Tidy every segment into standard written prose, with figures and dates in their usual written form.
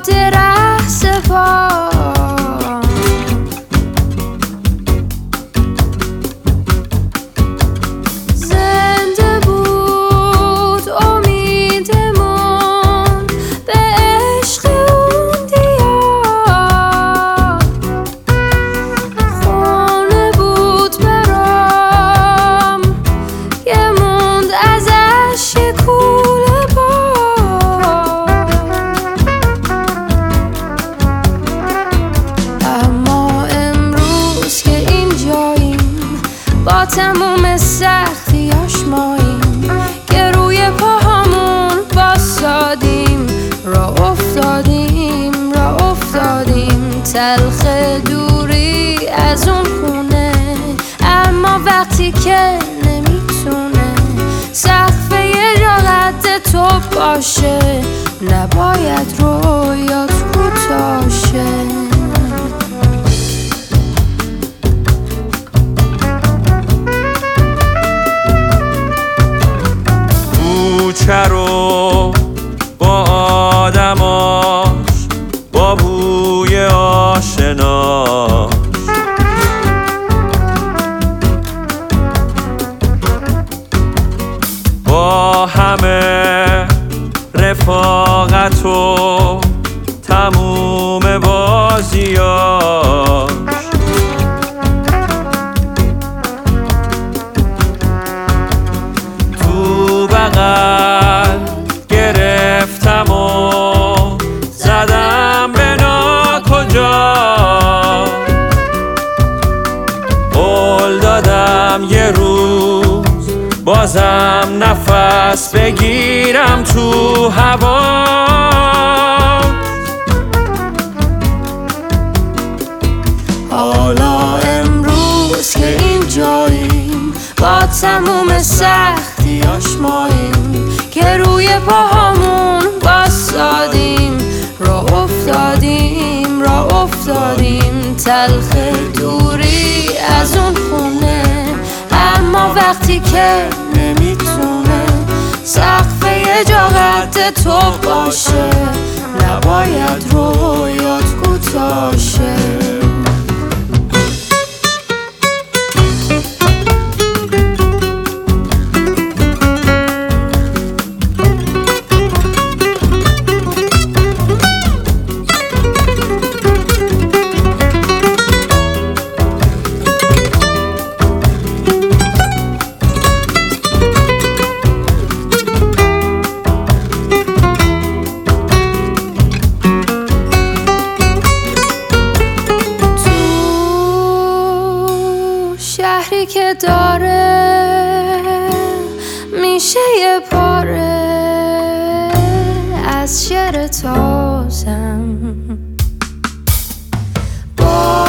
باد رهسپار زنده بود امیدمون به عشق اون دیار. خانه بود برام که موند ازش یه کوله بار. اما امروز که اینجاییم با تموم سختیاش ماییم که روی پاهامون باسادیم، راه افتادیم تلخ دوری از اون خونه. اما وقتی که نمیتونه سقف یه جا قد تو باشه، نباید رویات کوتاه شه. کوچه رو با آدماش، با بوی آشناش، با همه رفاقت و تموم بازیاش، تو بغل گرفتم و زدم به ناکجا. قول دادم یه روز بازم نفس بگیرم تو هوا. حالا امروز که اینجاییم با تموم سختیاش ماییم که روی پاهامون باسادیم، راه افتادیم تلخ دوری از اون خونه. اما وقتی که نمیتونه سقف یه جا قد تو باشه، نباید رویات کوتاه شه. شهری که داره میشه یه پاره از شعر تازم، با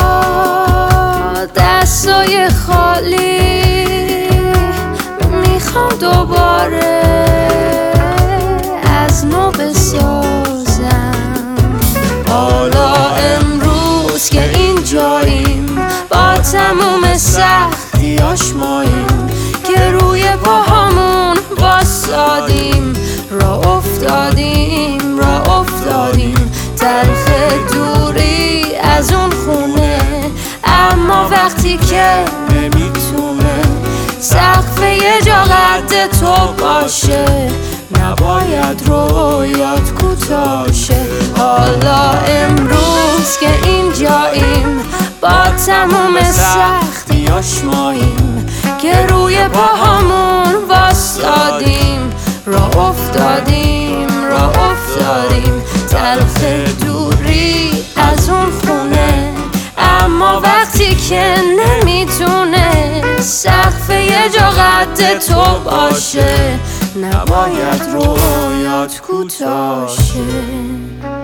دستای خالی میخوام دوباره از نو بسازم. حالا امروز که اینجاییم با تموم سختیاش ماییم که روی پاهامون باسادیم، راه افتادیم تلخ دوری از اون خونه. اما وقتی که نمیتونه سقف یه جا قد تو باشه، نباید رویات کوتاه شه. حالا امروز که اینجاییم با تموم سختیاش ماییم که روی پاهامون واسادیم، راه افتادیم تلخ دوری از اون خونه. اما وقتی که نمیتونه سقف یه جا قد تو باشه، نباید رویات کوتاه شه.